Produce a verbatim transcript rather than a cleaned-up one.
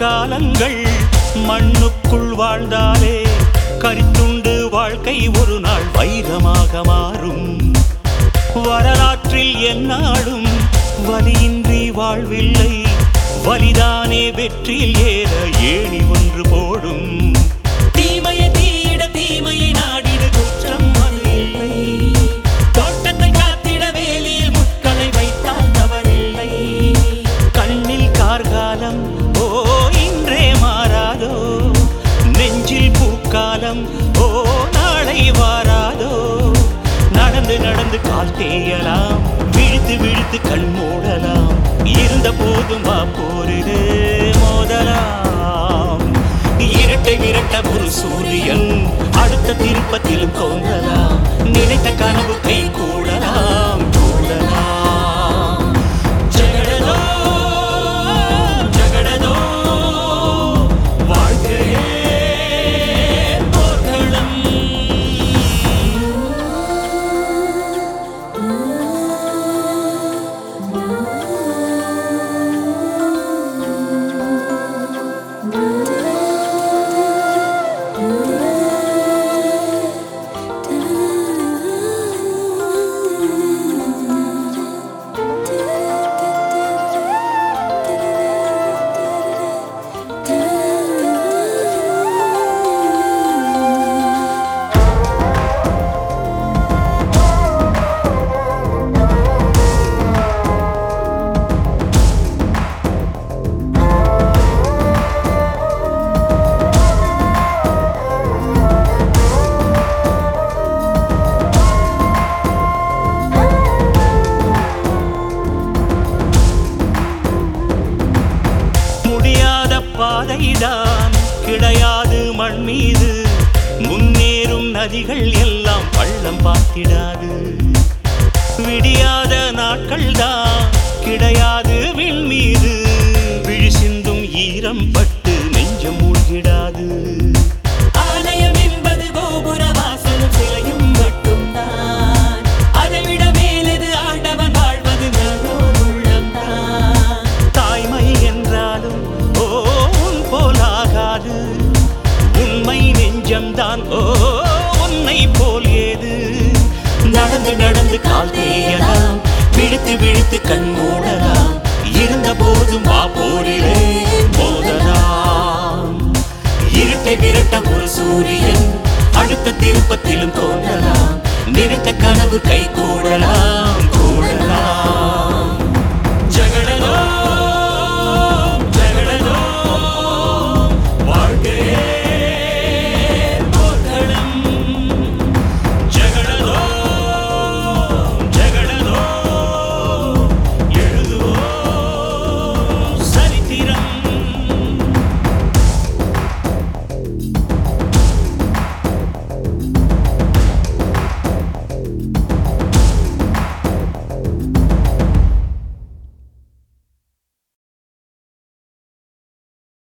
காலங்கள் மண்ணுக்குள் வாழ்ந்தாலே கரித்துண்டு வாழ்க்கை ஒரு நாள் வைரமாக மாறும். வரலாற்றில் எந்நாளும் வலியின்றி வாழ்வில்லை, வலிதானே வெற்றியில் ஏற ஏணி ஒன்று போடும். தீமையை தீயிட தீமையை நாடிட குற்றம் அது இல்லை, தோட்டத்தை காத்திட வேலியில் முட்களை வைத்தால் தவறில்லை. கண்ணில் கார்காலம் ஓ இன்றே மாறாதோ, நெஞ்சில் பூக்காலம் ஓ நாளை வாராதோ. நடந்து நடந்து கால் தேயலாம், விழித்து விழித்து கண் மூடலாம், இருந்த போதும் வா போரிடு மோதலாம். இரட்டை விரட்ட ஒரு சூரியன் அடுத்த திருப்பத்திலும் தோன்றலாம், நினைத்த கனவு கை கூடலாம் கூடலாம். ஜகடதோ ஜகடதோ வாழ்க்கையே போர்க்களம். பாதைதான் கிடையாது மண் மீது, முன்னேறும் நதிகள் எல்லாம் பள்ளம் பார்த்திடாது. விடியாத நாட்கள் தான் கிடையாது விண் மீது, விழி சிந்தும் ஈரம் பட்டு நெஞ்சம் மூழ்கிடாது. ஆலயம் என்பது கோபுர வாசலும் சிலையும் மட்டும்தான், அதைவிட மேலது ஆண்டவன் வாழ்வது நல்லோர் உள்ளம்தான். தாய்மை என்றாலும் போலாகாது, உண்மை நெஞ்சம்தான் ஓ உன்னை போல் ஏது. நடந்து நடந்து கால் தேயலாம், விழித்து விழித்து கண் மூடலாம், இருந்த போதும் வா போரிலே மோதலாம். இருட்டை விரட்ட ஒரு சூரியன் அடுத்த திருப்பத்திலும் தோன்றலாம், நினைத்த கனவு கை கூடலாம்.